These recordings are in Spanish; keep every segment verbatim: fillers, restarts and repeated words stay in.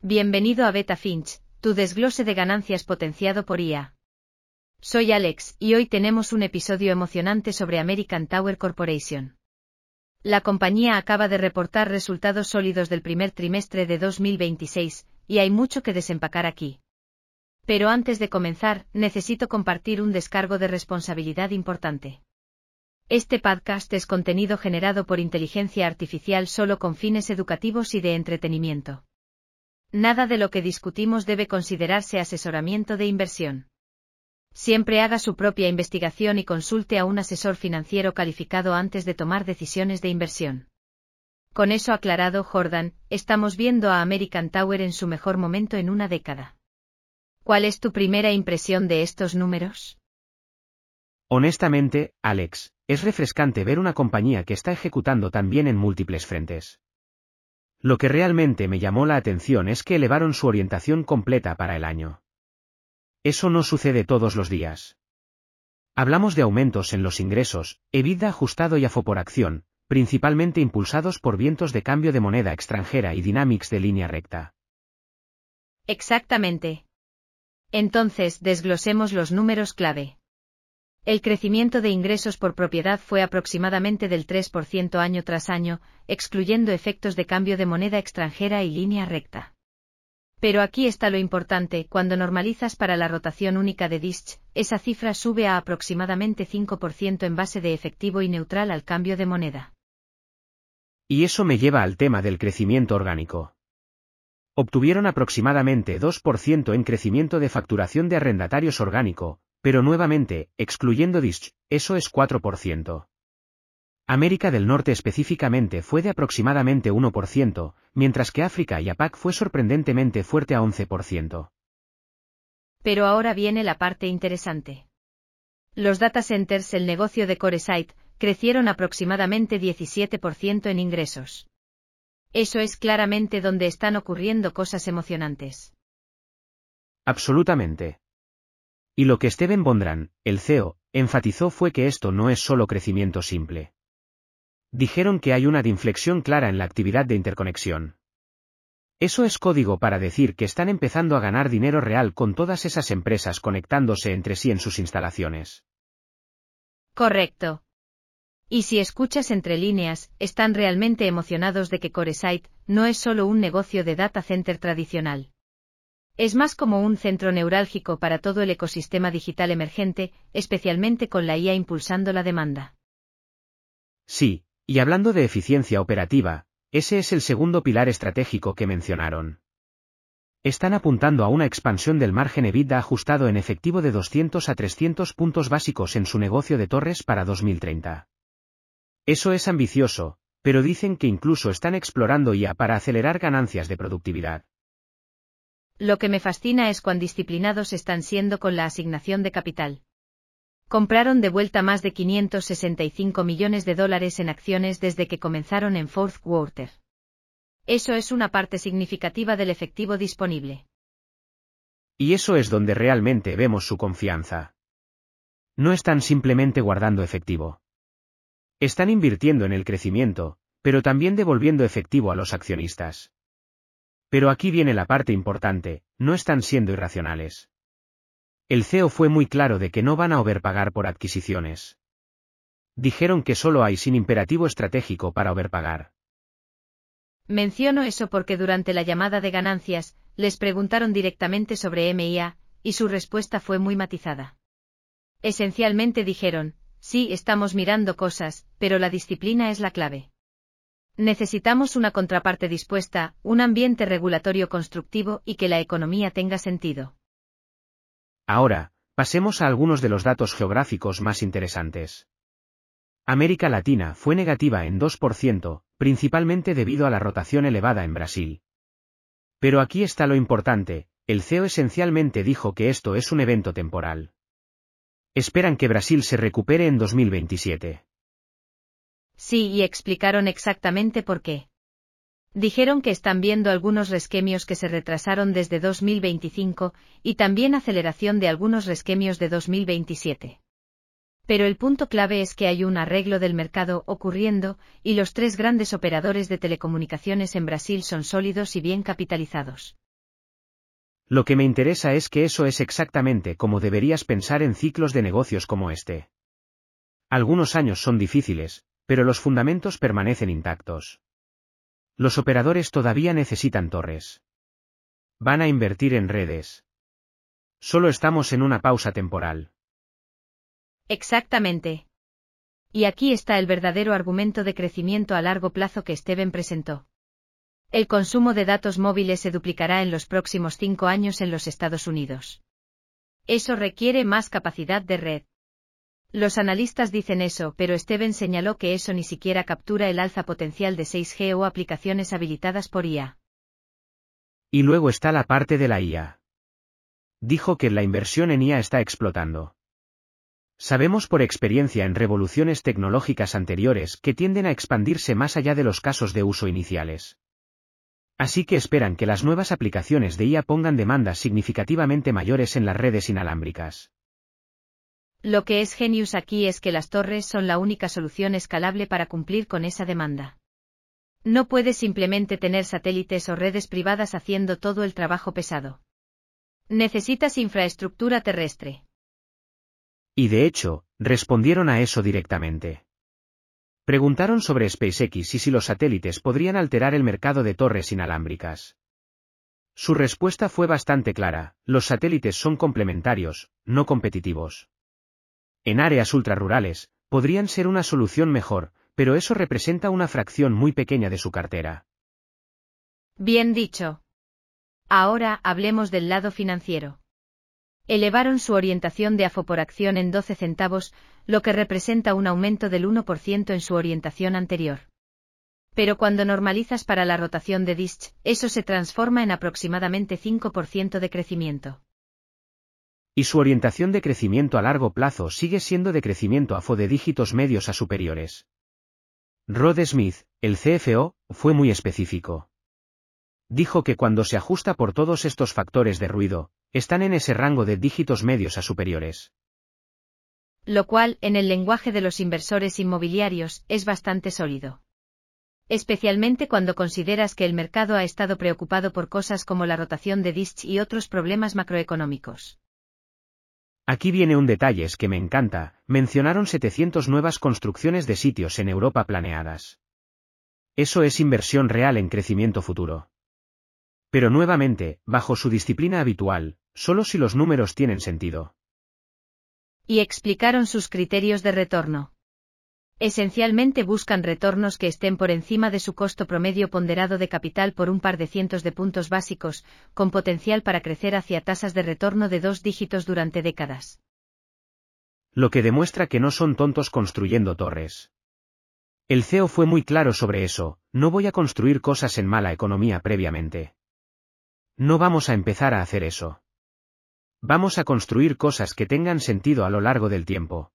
Bienvenido a Beta Finch, tu desglose de ganancias potenciado por I A. Soy Alex, y hoy tenemos un episodio emocionante sobre American Tower Corporation. La compañía acaba de reportar resultados sólidos del primer trimestre de dos mil veintiséis, y hay mucho que desempacar aquí. Pero antes de comenzar, necesito compartir un descargo de responsabilidad importante. Este podcast es contenido generado por inteligencia artificial solo con fines educativos y de entretenimiento. Nada de lo que discutimos debe considerarse asesoramiento de inversión. Siempre haga su propia investigación y consulte a un asesor financiero calificado antes de tomar decisiones de inversión. Con eso aclarado, Jordan, estamos viendo a American Tower en su mejor momento en una década. ¿Cuál es tu primera impresión de estos números? Honestamente, Alex, es refrescante ver una compañía que está ejecutando tan bien en múltiples frentes. Lo que realmente me llamó la atención es que elevaron su orientación completa para el año. Eso no sucede todos los días. Hablamos de aumentos en los ingresos, EBITDA ajustado y A F O por acción, principalmente impulsados por vientos de cambio de moneda extranjera y dynamics de línea recta. Exactamente. Entonces, desglosemos los números clave. El crecimiento de ingresos por propiedad fue aproximadamente del tres por ciento año tras año, excluyendo efectos de cambio de moneda extranjera y línea recta. Pero aquí está lo importante: cuando normalizas para la rotación única de D I S C, esa cifra sube a aproximadamente cinco por ciento en base de efectivo y neutral al cambio de moneda. Y eso me lleva al tema del crecimiento orgánico. Obtuvieron aproximadamente dos por ciento en crecimiento de facturación de arrendatarios orgánico, pero nuevamente, excluyendo D I S C, eso es cuatro por ciento. América del Norte específicamente fue de aproximadamente uno por ciento, mientras que África y A PAC fue sorprendentemente fuerte a once por ciento. Pero ahora viene la parte interesante. Los data centers, el negocio de CoreSite, crecieron aproximadamente diecisiete por ciento en ingresos. Eso es claramente donde están ocurriendo cosas emocionantes. Absolutamente. Y lo que Steven Bondran, el C E O, enfatizó fue que esto no es solo crecimiento simple. Dijeron que hay una inflexión clara en la actividad de interconexión. Eso es código para decir que están empezando a ganar dinero real con todas esas empresas conectándose entre sí en sus instalaciones. Correcto. Y si escuchas entre líneas, están realmente emocionados de que CoreSite no es solo un negocio de data center tradicional. Es más como un centro neurálgico para todo el ecosistema digital emergente, especialmente con la I A impulsando la demanda. Sí, y hablando de eficiencia operativa, ese es el segundo pilar estratégico que mencionaron. Están apuntando a una expansión del margen EBITDA ajustado en efectivo de doscientos a trescientos puntos básicos en su negocio de torres para dos mil treinta. Eso es ambicioso, pero dicen que incluso están explorando I A para acelerar ganancias de productividad. Lo que me fascina es cuán disciplinados están siendo con la asignación de capital. Compraron de vuelta más de quinientos sesenta y cinco millones de dólares en acciones desde que comenzaron en fourth quarter. Eso es una parte significativa del efectivo disponible. Y eso es donde realmente vemos su confianza. No están simplemente guardando efectivo. Están invirtiendo en el crecimiento, pero también devolviendo efectivo a los accionistas. Pero aquí viene la parte importante: no están siendo irracionales. El C E O fue muy claro de que no van a overpagar por adquisiciones. Dijeron que solo hay sin imperativo estratégico para overpagar. Menciono eso porque durante la llamada de ganancias, les preguntaron directamente sobre M I A, y su respuesta fue muy matizada. Esencialmente dijeron: sí, estamos mirando cosas, pero la disciplina es la clave. Necesitamos una contraparte dispuesta, un ambiente regulatorio constructivo y que la economía tenga sentido. Ahora, pasemos a algunos de los datos geográficos más interesantes. América Latina fue negativa en dos por ciento, principalmente debido a la rotación elevada en Brasil. Pero aquí está lo importante: el C E O esencialmente dijo que esto es un evento temporal. Esperan que Brasil se recupere en dos mil veintisiete. Sí, y explicaron exactamente por qué. Dijeron que están viendo algunos resquemios que se retrasaron desde dos mil veinticinco, y también aceleración de algunos resquemios de dos mil veintisiete. Pero el punto clave es que hay un arreglo del mercado ocurriendo, y los tres grandes operadores de telecomunicaciones en Brasil son sólidos y bien capitalizados. Lo que me interesa es que eso es exactamente como deberías pensar en ciclos de negocios como este. Algunos años son difíciles, pero los fundamentos permanecen intactos. Los operadores todavía necesitan torres. Van a invertir en redes. Solo estamos en una pausa temporal. Exactamente. Y aquí está el verdadero argumento de crecimiento a largo plazo que Steven presentó. El consumo de datos móviles se duplicará en los próximos cinco años en los Estados Unidos. Eso requiere más capacidad de red. Los analistas dicen eso, pero Steven señaló que eso ni siquiera captura el alza potencial de seis G o aplicaciones habilitadas por I A. Y luego está la parte de la I A. Dijo que la inversión en I A está explotando. Sabemos por experiencia en revoluciones tecnológicas anteriores que tienden a expandirse más allá de los casos de uso iniciales. Así que esperan que las nuevas aplicaciones de I A pongan demandas significativamente mayores en las redes inalámbricas. Lo que es genius aquí es que las torres son la única solución escalable para cumplir con esa demanda. No puedes simplemente tener satélites o redes privadas haciendo todo el trabajo pesado. Necesitas infraestructura terrestre. Y de hecho, respondieron a eso directamente. Preguntaron sobre SpaceX y si los satélites podrían alterar el mercado de torres inalámbricas. Su respuesta fue bastante clara: los satélites son complementarios, no competitivos. En áreas ultrarrurales, podrían ser una solución mejor, pero eso representa una fracción muy pequeña de su cartera. Bien dicho. Ahora hablemos del lado financiero. Elevaron su orientación de A F O por acción en doce centavos, lo que representa un aumento del uno por ciento en su orientación anterior. Pero cuando normalizas para la rotación de D I S C, eso se transforma en aproximadamente cinco por ciento de crecimiento. Y su orientación de crecimiento a largo plazo sigue siendo de crecimiento A F O de dígitos medios a superiores. Rod Smith, el C F O, fue muy específico. Dijo que cuando se ajusta por todos estos factores de ruido, están en ese rango de dígitos medios a superiores. Lo cual, en el lenguaje de los inversores inmobiliarios, es bastante sólido. Especialmente cuando consideras que el mercado ha estado preocupado por cosas como la rotación de D I S C y otros problemas macroeconómicos. Aquí viene un detalle que me encanta: mencionaron setecientas nuevas construcciones de sitios en Europa planeadas. Eso es inversión real en crecimiento futuro. Pero nuevamente, bajo su disciplina habitual, solo si los números tienen sentido. Y explicaron sus criterios de retorno. Esencialmente buscan retornos que estén por encima de su costo promedio ponderado de capital por un par de cientos de puntos básicos, con potencial para crecer hacia tasas de retorno de dos dígitos durante décadas. Lo que demuestra que no son tontos construyendo torres. El C E O fue muy claro sobre eso: no voy a construir cosas en mala economía previamente. No vamos a empezar a hacer eso. Vamos a construir cosas que tengan sentido a lo largo del tiempo.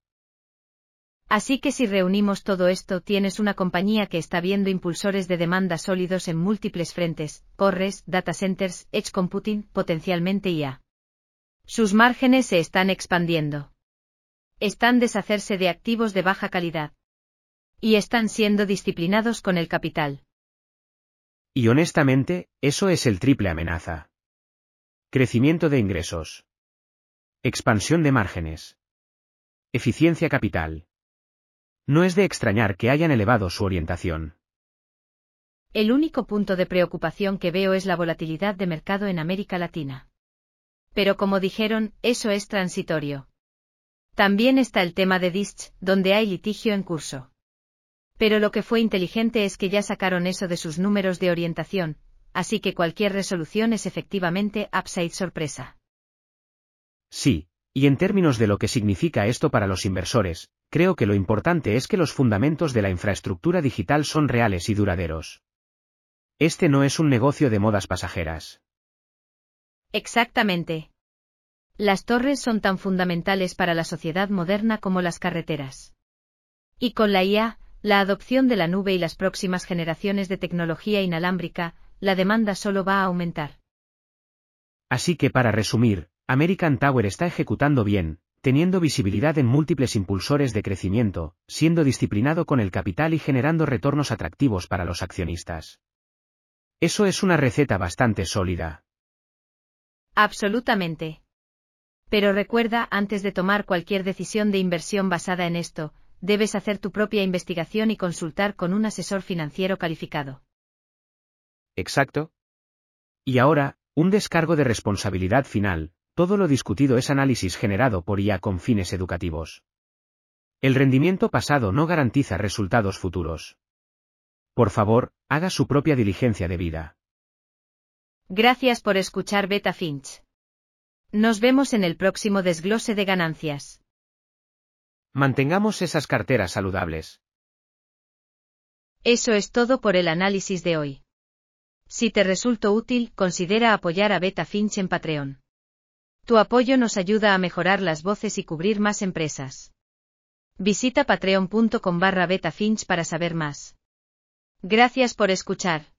Así que si reunimos todo esto, tienes una compañía que está viendo impulsores de demanda sólidos en múltiples frentes: cores, data centers, edge computing, potencialmente I A. Sus márgenes se están expandiendo. Están deshacerse de activos de baja calidad. Y están siendo disciplinados con el capital. Y honestamente, eso es el triple amenaza. Crecimiento de ingresos. Expansión de márgenes. Eficiencia capital. No es de extrañar que hayan elevado su orientación. El único punto de preocupación que veo es la volatilidad de mercado en América Latina. Pero como dijeron, eso es transitorio. También está el tema de D I S C, donde hay litigio en curso. Pero lo que fue inteligente es que ya sacaron eso de sus números de orientación, así que cualquier resolución es efectivamente upside sorpresa. Sí, y en términos de lo que significa esto para los inversores, creo que lo importante es que los fundamentos de la infraestructura digital son reales y duraderos. Este no es un negocio de modas pasajeras. Exactamente. Las torres son tan fundamentales para la sociedad moderna como las carreteras. Y con la I A, la adopción de la nube y las próximas generaciones de tecnología inalámbrica, la demanda solo va a aumentar. Así que para resumir, American Tower está ejecutando bien, teniendo visibilidad en múltiples impulsores de crecimiento, siendo disciplinado con el capital y generando retornos atractivos para los accionistas. Eso es una receta bastante sólida. Absolutamente. Pero recuerda, antes de tomar cualquier decisión de inversión basada en esto, debes hacer tu propia investigación y consultar con un asesor financiero calificado. Exacto. Y ahora, un descargo de responsabilidad final. Todo lo discutido es análisis generado por I A con fines educativos. El rendimiento pasado no garantiza resultados futuros. Por favor, haga su propia diligencia debida. Gracias por escuchar Beta Finch. Nos vemos en el próximo desglose de ganancias. Mantengamos esas carteras saludables. Eso es todo por el análisis de hoy. Si te resultó útil, considera apoyar a Beta Finch en Patreon. Tu apoyo nos ayuda a mejorar las voces y cubrir más empresas. Visita patreon punto com barra beta finch para saber más. Gracias por escuchar.